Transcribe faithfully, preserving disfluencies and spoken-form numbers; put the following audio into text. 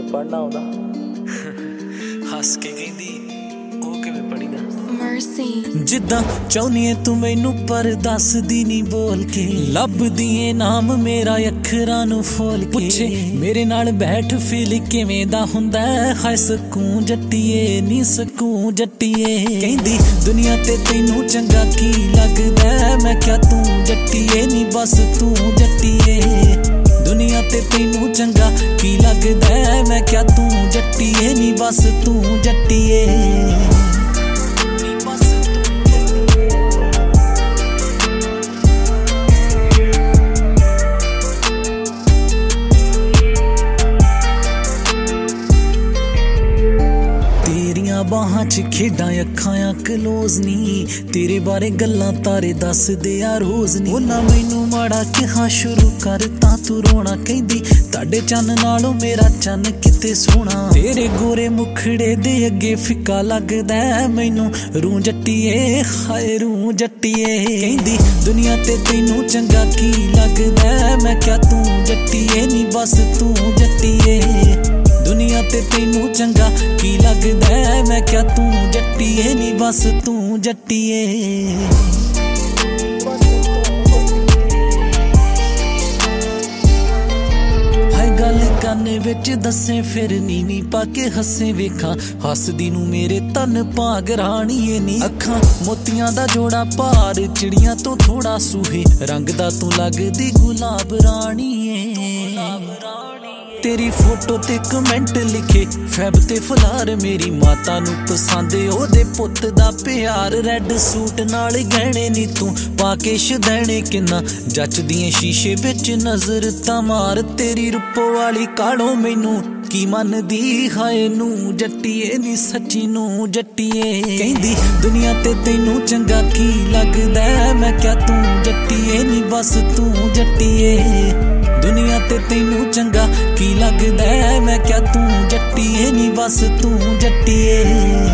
पढ़ना आउंदा हस के कहंदी ओ किवें पढ़ीदा जिद्दां चाहुंदी ऐ तू मैनू पर दसदी नी बोल के लभदी ऐ नाम मेरा अखरां नू फोल के पुछे मेरे नाल बैठ फील किवें दा हुंदा हाय सकूं जट्टीए नी सकूं जट्टीए कहंदी दुनिया ते तैनू चंगा की लगदा मैं क्या तू जट्टीए नी बस तू जट्टीए दुनिया ते तैनू चंगा की लगदा मैं क्या तू जट्टीए नी बस तू जट्टीए बाहां च खेडां अखां क्लोज नी तेरे बारे गल्लां तारे दस दे आ रोज नी ओना मैनू माड़ा कहा शुरू कर तां तू रोना कहंदी ताडे चन्न नालों मेरा चन्न किते सोहना तेरे गोरे मुखड़े दे अगे फिक्का लगदा मैनू रूं जट्टीए हाय रूं जट्टीए कहंदी दुनिया ते तैनू चंगा की लगदा मैं क्या तू जट्टीए नी बस तू जट्टीए दुनिया ते तैनू चंगा की लगदा मैं क्या तू जट्टीए नी बस तू जट्टीए हाय गल करने विच दसे फिर नीवी पाके हसे वेखा हसदी नू मेरे तन भाग राणीए नी अखां मोतियां दा जोड़ा भार चिड़ियां तो थोड़ा सूहे रंग दा तू लगदी गुलाब राणीए तेरी फोटो ते कमेंट लिखे फैब ते फलार मेरी माता नू पसंद ओदे पुत दा प्यार रेड सूट नाल गहने नी तू पाके शदैने किन्ना जचदियां शीशे विच नजर तां मार तेरी रूपो वाली कालों मैनू की मनदी हाय नू जट्टीए नी सच्ची नू जट्टीए कहंदी दुनिया ते तैनू चंगा की लगदा मैं क्या तू जट्टीए नी बस तू जट्टीए दुनिया ते तैनू चंगा की लगदा मैं क्या तू जट्टीए नी बस तू जट्टीए।